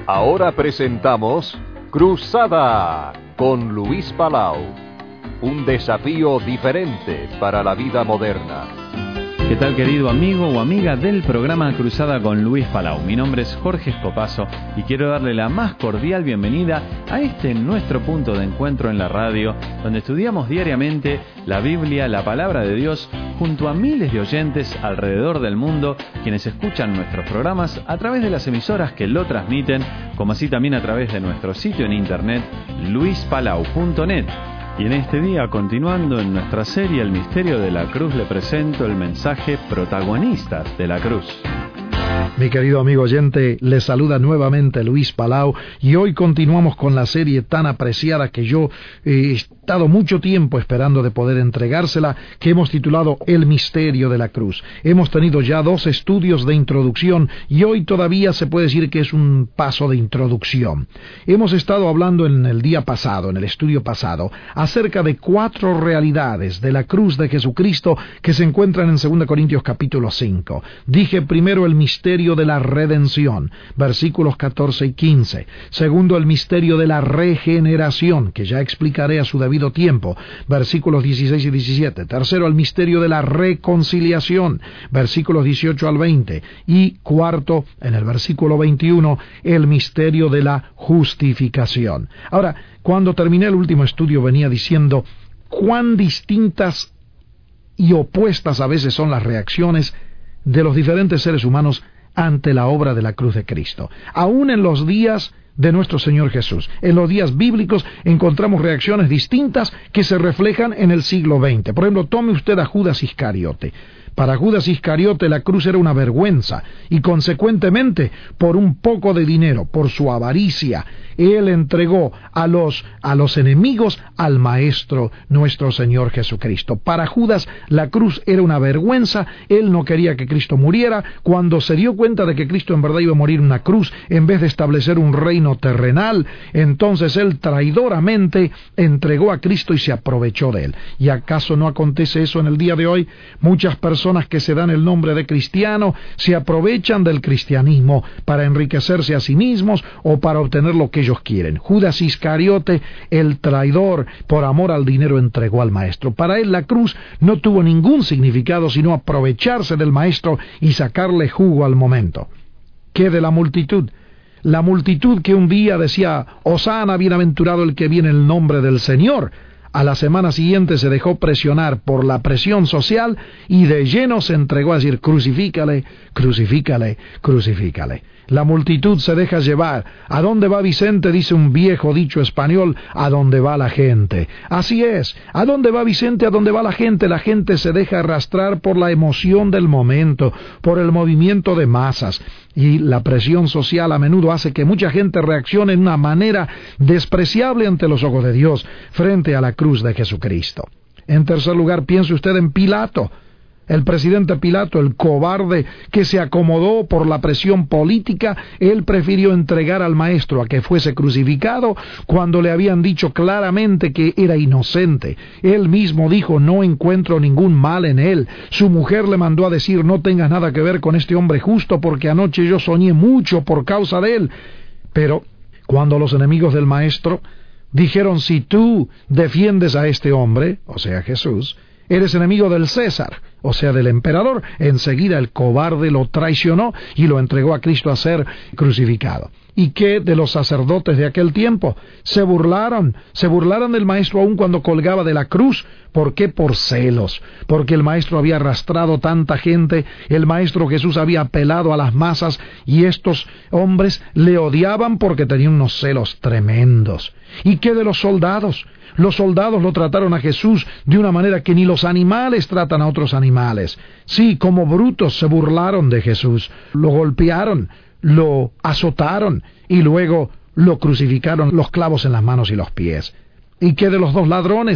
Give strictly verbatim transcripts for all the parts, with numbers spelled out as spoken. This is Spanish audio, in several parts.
Ahora presentamos Cruzada con Luis Palau. Un desafío diferente para la vida moderna. ¿Qué tal, querido amigo o amiga del programa Cruzada con Luis Palau? Mi nombre es Jorge Escopazo y quiero darle la más cordial bienvenida a este nuestro punto de encuentro en la radio, donde estudiamos diariamente la Biblia, la Palabra de Dios, junto a miles de oyentes alrededor del mundo, quienes escuchan nuestros programas a través de las emisoras que lo transmiten, como así también a través de nuestro sitio en internet, luis palau punto net. Y en este día, continuando en nuestra serie El Misterio de la Cruz, le presento el mensaje Protagonistas de la Cruz. Mi querido amigo oyente, le saluda nuevamente Luis Palau y hoy continuamos con la serie tan apreciada que yo he estado mucho tiempo esperando de poder entregársela, que hemos titulado El Misterio de la Cruz. Hemos tenido ya dos estudios de introducción y hoy todavía se puede decir que es un paso de introducción. Hemos estado hablando en el día pasado, en el estudio pasado, acerca de cuatro realidades de la cruz de Jesucristo que se encuentran en segunda Corintios capítulo cinco. Dije primero el misterio de la redención, versículos catorce y quince. Segundo, el misterio de la regeneración, que ya explicaré a su debido tiempo, versículos dieciséis y diecisiete. Tercero, el misterio de la reconciliación, versículos dieciocho al veinte. Y cuarto, en el versículo veintiuno, el misterio de la justificación. Ahora, cuando terminé el último estudio venía diciendo cuán distintas y opuestas a veces son las reacciones de los diferentes seres humanos ante la obra de la cruz de Cristo. Aún en los días de nuestro Señor Jesús, en los días bíblicos, encontramos reacciones distintas que se reflejan en el siglo veinte. Por ejemplo, tome usted a Judas Iscariote. Para Judas Iscariote la cruz era una vergüenza y consecuentemente, por un poco de dinero, por su avaricia, él entregó a los, a los enemigos al Maestro nuestro Señor Jesucristo. Para Judas la cruz era una vergüenza, él no quería que Cristo muriera. Cuando se dio cuenta de que Cristo en verdad iba a morir en una cruz, en vez de establecer un reino terrenal, entonces él traidoramente entregó a Cristo y se aprovechó de él. ¿Y acaso no acontece eso en el día de hoy? Muchas personas personas que se dan el nombre de cristiano se aprovechan del cristianismo para enriquecerse a sí mismos o para obtener lo que ellos quieren. Judas Iscariote, el traidor, por amor al dinero entregó al Maestro. Para él la cruz no tuvo ningún significado sino aprovecharse del Maestro y sacarle jugo al momento. ¿Qué de la multitud? La multitud que un día decía, Hosana, bienaventurado el que viene en el nombre del Señor. A la semana siguiente se dejó presionar por la presión social y de lleno se entregó a decir, crucifícale, crucifícale, crucifícale. La multitud se deja llevar. ¿A dónde va Vicente? Dice un viejo dicho español, a dónde va la gente. Así es. ¿A dónde va Vicente? A dónde va la gente. La gente se deja arrastrar por la emoción del momento, por el movimiento de masas. Y la presión social a menudo hace que mucha gente reaccione en una manera despreciable ante los ojos de Dios frente a la cruz de Jesucristo. En tercer lugar, piense usted en Pilato. El presidente Pilato, el cobarde que se acomodó por la presión política, él prefirió entregar al Maestro a que fuese crucificado cuando le habían dicho claramente que era inocente. Él mismo dijo, no encuentro ningún mal en él. Su mujer le mandó a decir, no tengas nada que ver con este hombre justo porque anoche yo soñé mucho por causa de él. Pero cuando los enemigos del Maestro dijeron, si tú defiendes a este hombre, o sea Jesús, eres enemigo del César, o sea del emperador, enseguida el cobarde lo traicionó y lo entregó a Cristo a ser crucificado. ¿Y qué de los sacerdotes de aquel tiempo? Se burlaron, se burlaron del Maestro aún cuando colgaba de la cruz. ¿Por qué? Por celos, porque el Maestro había arrastrado tanta gente, el Maestro Jesús había apelado a las masas y estos hombres le odiaban porque tenían unos celos tremendos. ¿Y qué de los soldados? Los soldados lo trataron a Jesús de una manera que ni los animales tratan a otros animales. Sí, como brutos se burlaron de Jesús, lo golpearon, lo azotaron y luego lo crucificaron, los clavos en las manos y los pies. ¿Y qué de los dos ladrones?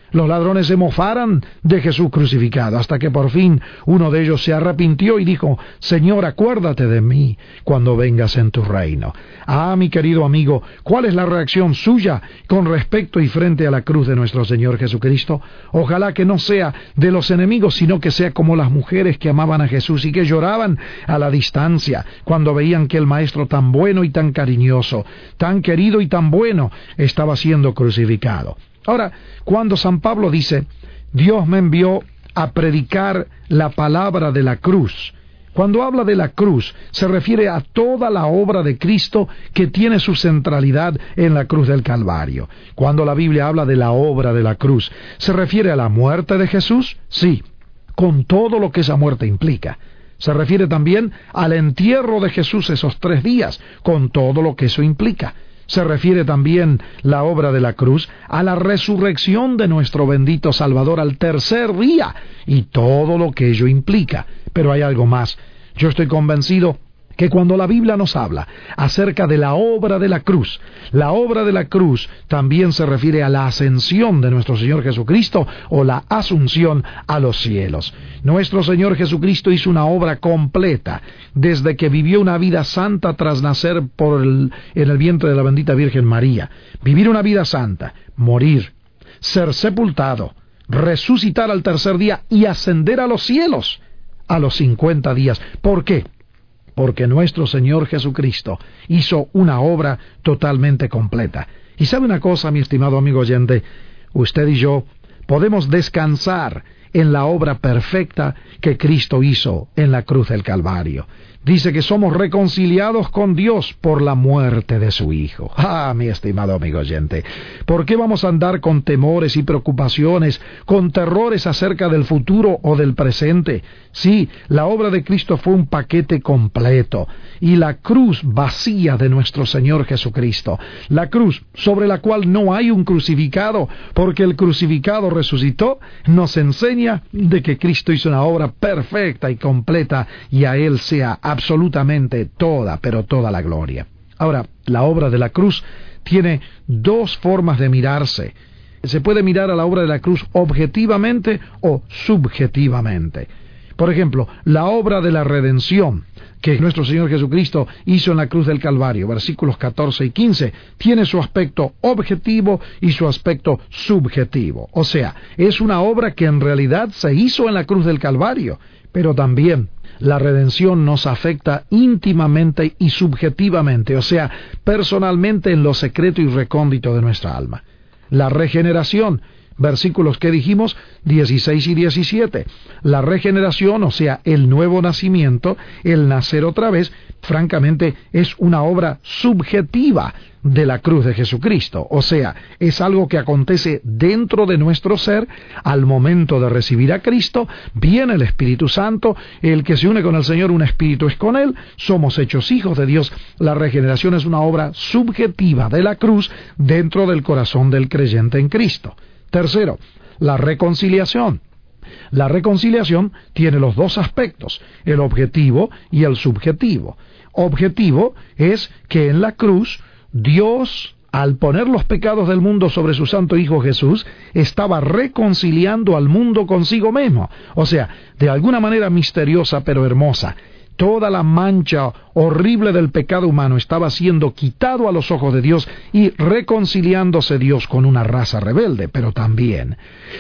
Los ladrones se mofaran de Jesús crucificado, hasta que por fin uno de ellos se arrepintió y dijo: Señor, acuérdate de mí cuando vengas en tu reino. Ah, mi querido amigo, ¿cuál es la reacción suya con respecto y frente a la cruz de nuestro Señor Jesucristo? Ojalá que no sea de los enemigos, sino que sea como las mujeres que amaban a Jesús y que lloraban a la distancia cuando veían que el Maestro tan bueno y tan cariñoso, tan querido y tan bueno, estaba siendo crucificado. Ahora, cuando San Pablo dice, Dios me envió a predicar la palabra de la cruz, cuando habla de la cruz, se refiere a toda la obra de Cristo que tiene su centralidad en la cruz del Calvario. Cuando la Biblia habla de la obra de la cruz, ¿se refiere a la muerte de Jesús? Sí, con todo lo que esa muerte implica. Se refiere también al entierro de Jesús esos tres días, con todo lo que eso implica. Se refiere también la obra de la cruz a la resurrección de nuestro bendito Salvador al tercer día y todo lo que ello implica. Pero hay algo más. Yo estoy convencido que cuando la Biblia nos habla acerca de la obra de la cruz, la obra de la cruz también se refiere a la ascensión de nuestro Señor Jesucristo o la asunción a los cielos. Nuestro Señor Jesucristo hizo una obra completa desde que vivió una vida santa tras nacer por el, en el vientre de la bendita Virgen María. Vivir una vida santa, morir, ser sepultado, resucitar al tercer día y ascender a los cielos a los cincuenta días. ¿Por qué? Porque nuestro Señor Jesucristo hizo una obra totalmente completa. Y sabe una cosa, mi estimado amigo oyente, usted y yo podemos descansar en la obra perfecta que Cristo hizo en la cruz del Calvario. Dice que somos reconciliados con Dios por la muerte de su Hijo. Ah, mi estimado amigo oyente, ¿por qué vamos a andar con temores y preocupaciones, con terrores acerca del futuro o del presente? Sí, la obra de Cristo fue un paquete completo, y la cruz vacía de nuestro Señor Jesucristo, la cruz sobre la cual no hay un crucificado, porque el crucificado resucitó, nos enseña de que Cristo hizo una obra perfecta y completa, y a Él sea absolutamente toda, pero toda la gloria. Ahora, la obra de la cruz tiene dos formas de mirarse. Se puede mirar a la obra de la cruz objetivamente o subjetivamente. Por ejemplo, la obra de la redención que nuestro Señor Jesucristo hizo en la cruz del Calvario, versículos catorce y quince, tiene su aspecto objetivo y su aspecto subjetivo. O sea, es una obra que en realidad se hizo en la cruz del Calvario, pero también la redención nos afecta íntimamente y subjetivamente, o sea, personalmente en lo secreto y recóndito de nuestra alma. La regeneración, versículos que dijimos, dieciséis y diecisiete. La regeneración, o sea, el nuevo nacimiento, el nacer otra vez, francamente es una obra subjetiva de la cruz de Jesucristo. O sea, es algo que acontece dentro de nuestro ser al momento de recibir a Cristo. Viene el Espíritu Santo, el que se une con el Señor, un espíritu es con Él, somos hechos hijos de Dios. La regeneración es una obra subjetiva de la cruz dentro del corazón del creyente en Cristo. Tercero, la reconciliación. La reconciliación tiene los dos aspectos, el objetivo y el subjetivo. Objetivo es que en la cruz Dios, al poner los pecados del mundo sobre su santo Hijo Jesús, estaba reconciliando al mundo consigo mismo. O sea, de alguna manera misteriosa pero hermosa, toda la mancha horrible del pecado humano estaba siendo quitado a los ojos de Dios y reconciliándose Dios con una raza rebelde. Pero también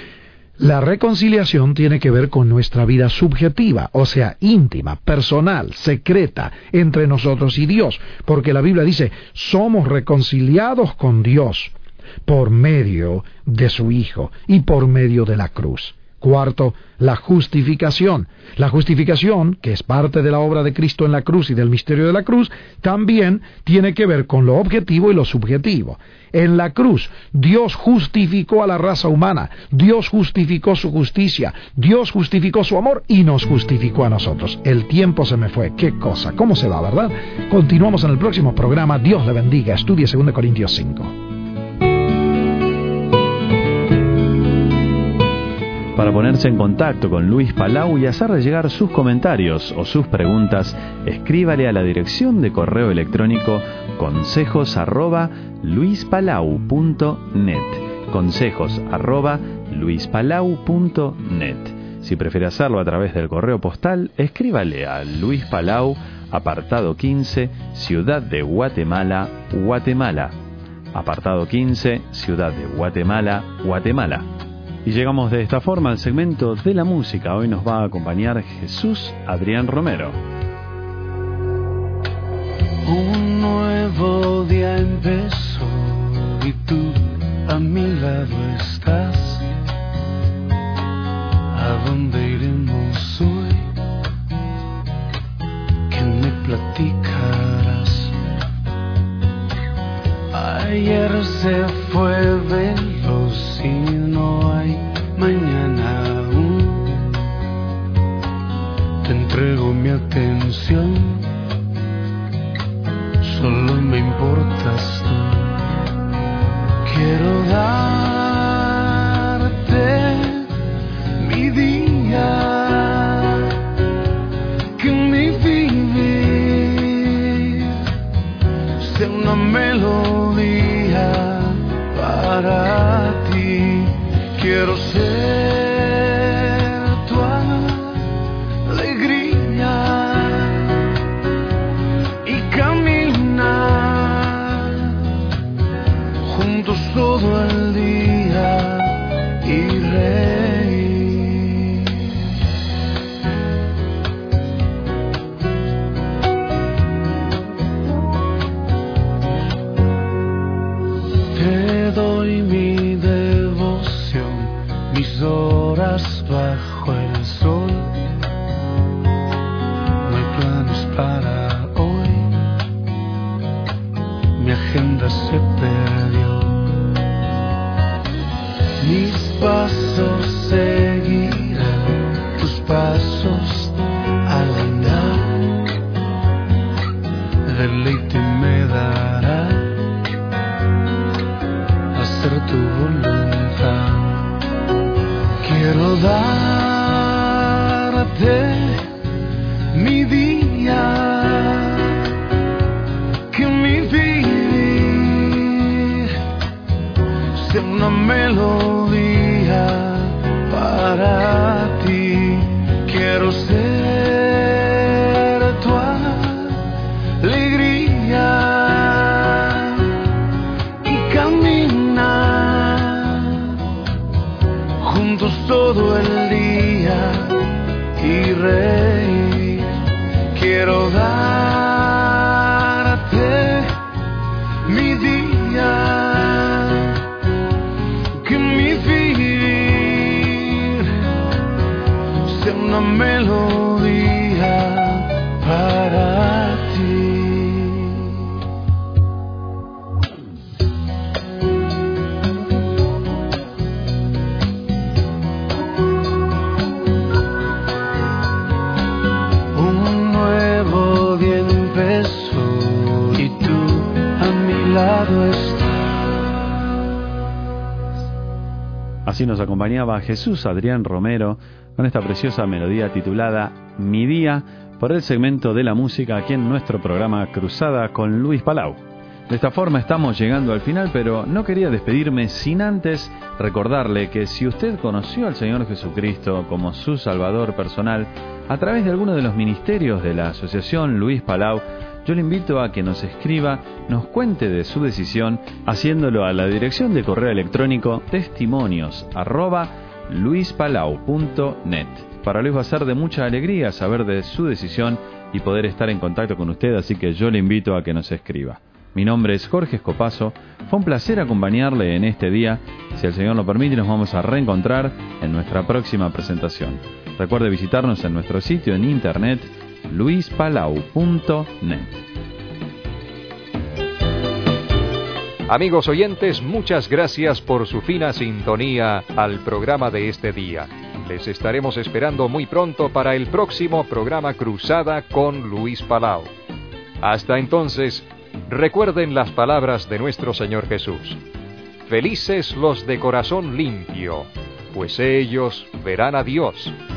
la reconciliación tiene que ver con nuestra vida subjetiva, o sea, íntima, personal, secreta, entre nosotros y Dios, porque la Biblia dice, somos reconciliados con Dios por medio de su Hijo y por medio de la cruz. Cuarto, la justificación. La justificación, que es parte de la obra de Cristo en la cruz y del misterio de la cruz, también tiene que ver con lo objetivo y lo subjetivo. En la cruz, Dios justificó a la raza humana, Dios justificó su justicia, Dios justificó su amor y nos justificó a nosotros. El tiempo se me fue, qué cosa, cómo se va, ¿verdad? Continuamos en el próximo programa. Dios le bendiga. Estudie segunda Corintios cinco. Para ponerse en contacto con Luis Palau y hacerle llegar sus comentarios o sus preguntas, escríbale a la dirección de correo electrónico consejos arroba luispalau punto net. Consejos arroba luis palau punto net. Si prefiere hacerlo a través del correo postal, escríbale a Luis Palau, apartado quince, Ciudad de Guatemala, Guatemala. Apartado quince, Ciudad de Guatemala, Guatemala. Y llegamos de esta forma al segmento de la música. Hoy nos va a acompañar Jesús Adrián Romero. Un nuevo día empezó y tú a mi lado estás. ¿A dónde iremos hoy? ¿Qué me platicarás? Ayer se fue veloz y no hay mañana aún. Te entrego mi atención, solo me importas tú. Quiero darte mi día, que mi vivir sea una melodía para ti. Quiero ser tu alegría y caminar juntos todo el día y reír. Te doy mi devoción, mis horas bajo el sol. No hay planes para hoy, mi agenda se perdió. Mis pasos seguirán tus pasos al andar. Deleite me dará hacer tu voluntad. Quiero darte mi día, que mi vivir sea una melodía para ti. Quiero ser tu alegría y caminar juntos todo el día y reír. Quiero darte mi día, que mi vivir sea una melodía para ti. Un nuevo día empezó y tú a mi lado estás. Así nos acompañaba Jesús Adrián Romero con esta preciosa melodía titulada Mi Día por el segmento de la música aquí en nuestro programa Cruzada con Luis Palau. De esta forma estamos llegando al final, pero no quería despedirme sin antes recordarle que si usted conoció al Señor Jesucristo como su Salvador personal a través de alguno de los ministerios de la Asociación Luis Palau, yo le invito a que nos escriba, nos cuente de su decisión, haciéndolo a la dirección de correo electrónico testimonios arroba luispalau punto net. Para Luis va a ser de mucha alegría saber de su decisión y poder estar en contacto con usted, así que yo le invito a que nos escriba. Mi nombre es Jorge Escopazo, fue un placer acompañarle en este día. Si el Señor lo permite, nos vamos a reencontrar en nuestra próxima presentación. Recuerde visitarnos en nuestro sitio en internet luispalau punto net. Amigos oyentes, muchas gracias por su fina sintonía al programa de este día. Les estaremos esperando muy pronto para el próximo programa Cruzada con Luis Palau. Hasta entonces, recuerden las palabras de nuestro Señor Jesús. Felices los de corazón limpio, pues ellos verán a Dios.